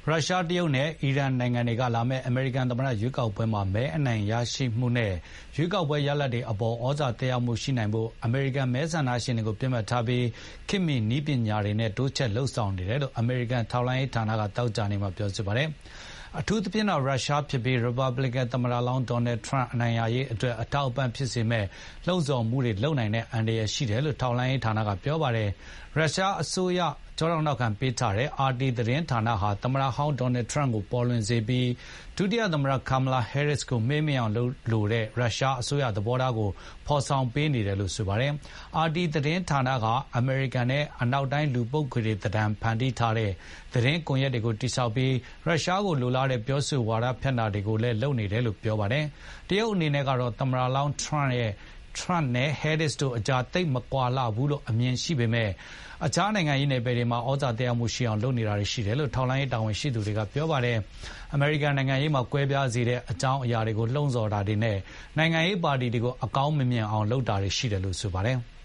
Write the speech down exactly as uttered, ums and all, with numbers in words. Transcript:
ရုရှားတရုတ်နဲ့အီရန်နိုင်ငံတွေကလာမယ့်အမေရိကန်သမ္မတရွေးကောက်ပွဲမှာမဲအနိုင်ရရှိမှုနဲ့ရွေးကောက်ပွဲရလဒ်တွေအပေါ်ဩဇာသက်ရောက်မှုရှိနိုင်ဖို့အမေရိကန်မဲဆန္ဒရှင်တွေကိုပြစ်မှတ်ထားပြီးခေတ်မီနည်းပညာတွေနဲ့တိုးချဲ့လှုံ့ဆော်နေတယ်လို့အမေရိကန်ထောက်လှမ်းရေးဌာနကသောကြာနေ့မှာပြောဆိုပါတယ်။အထူးသဖြင့်တော့ရုရှားဖြစ်ပြီးရီပတ်ဘလစ်ကန်သမ္မတလောင်းဒေါ်နယ်ထရန့်အနိုင်ရရေးအတွက်အထောက်အပံ့ဖြစ်စေမဲ့လှုံ့ဆော်မှုတွေလုပ်နိုင်တဲ့အန္တရာယ်ရှိတယ်လို့ထောက်လှမ်းရေးဌာနကပြောပါတယ်။ရုရှားအစိုးရကျောထောက်နောက်ခံပေးထားတဲ့ အာတီ သတင်းဌာနဟာသမ္မတဟောင်းဒေါ်နယ်ထရန့်ကိုပေါ်လွင်စေပြီးဒုတိယသမ္မတကာမလာဟဲရစ်ကိုမေ့မေ့အောင်လုပ်လိုတဲ့ရုရှားအစိုးရသဘောထားကိုဖော်ဆောင်ပေးနေတယ်လို့ဆိုပါတယ်။ အာတီ သတင်းဌာနကအမေရိကန်နဲ့အနောက်တိုင်းလူပုဂ္ဂိုလ်တွေသဏ္ဍာန်ဖန်တီးထားတဲ့သတင်းကွန်ရက်တွေကိုတည်ဆောက်ပြီးရုရှားကိုလိုလားတဲ့ပြောဆိုဝါဒဖြန့်တာတွေကိုလည်းလုပ်နေတယ်လို့ပြောပါတယ်။တရုတ်အနေနဲ့ကတော့သမ္မတလောင်းထရန့်ရဲ့ထရန့်နဲ့ဟဲရစ်တို့အကြားသိပ်မကွာလှဘူးလို့အမြင်ရှိပေမဲ့အခြားနိုင်ငံရေးနယ်ပယ်တွေမှာဩဇာသက်ရောက်မှုရှိအောင်လုပ်နေတာတွေရှိတယ်လို့ထောက်လှမ်းရေးတာဝန်ရှိသူတွေကပြောပါတယ်။အမေရိကန်နိုင်ငံရေးမှာကွဲပြားစေတဲ့အကြောင်းအရာတွေကိုလှုံ့ဆော်တာတွေနဲ့နိုင်ငံရေးပါတီတွေကိုအကောင်းမမြင်အောင်လုပ်တာတွေရှိတယ်လို့ဆိုပါတယ်။